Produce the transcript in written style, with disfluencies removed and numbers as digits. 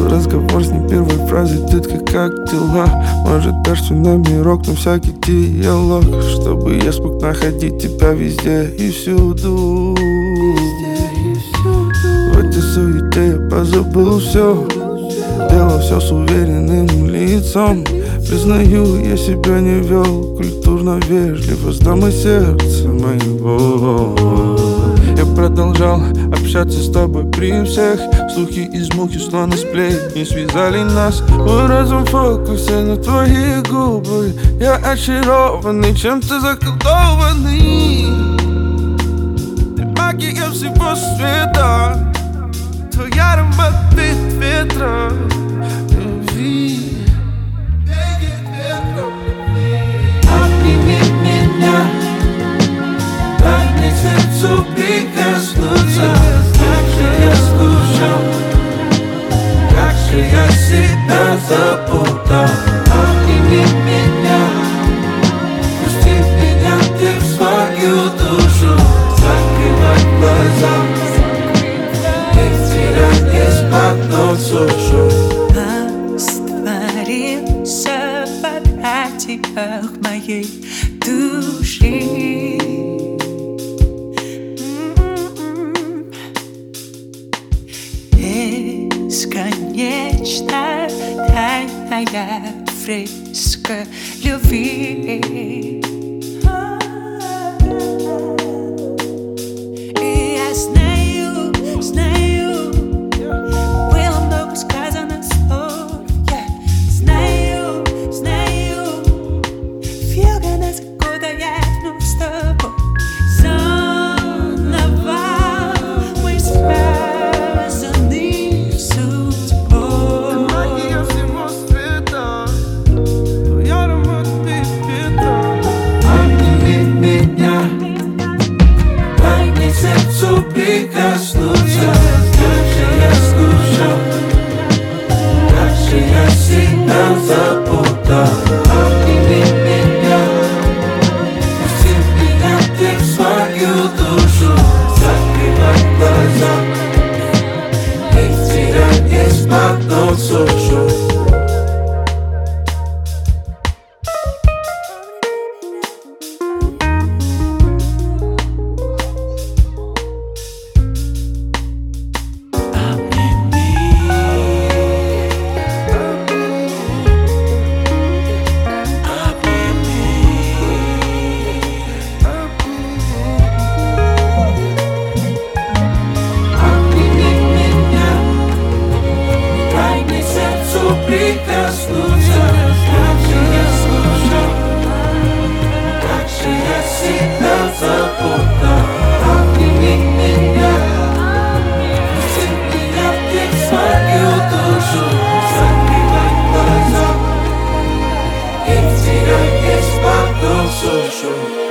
разговор с ней первой фразой: детка, как дела? Может, дашь свой номерок на всякий диалог, чтобы я смог находить тебя везде и всюду. В этой суете я позабыл все, делал все с уверенным лицом. Признаю, я себя не вел культурно вежливо с дамой сердца моего. Я продолжал общаться с тобой при всех. Слухи из мухи, словно сплетни, связали нас. Мой разум в фокусе на твои губы. Я очарованный, чем-то заколдованный. Ты магия всего света, твой аромат ветра любви. Обними меня, дай мне сердцу прикоснуться. Как же я скучал, как же я себя запутал. Обними меня, пусти меня ты в свою душу. Закрывай глаза, их терять из-под ног сушу. Растворился в объятиях моей души. Бесконечно тайная фреска любви. И я знаю, было много сказано слов. Я знаю, фига нас, куда я тяну с тобой. Заново мы связаны судьбой. Ты магия всего света, твой аромат ветра. Обними меня, дай мне сердцу прикоснуться. Как же я скучал, как же я себя запутал. Обними меня, пусти меня ты в свою душу. Закрывай глаза, их терять из-под ног сушу. Прикоснуться, как же я скучал, как же я себя запутал. Обними меня, пусти меня ты в свою душу. Закрывай глаза, их терять из-под ног сушу.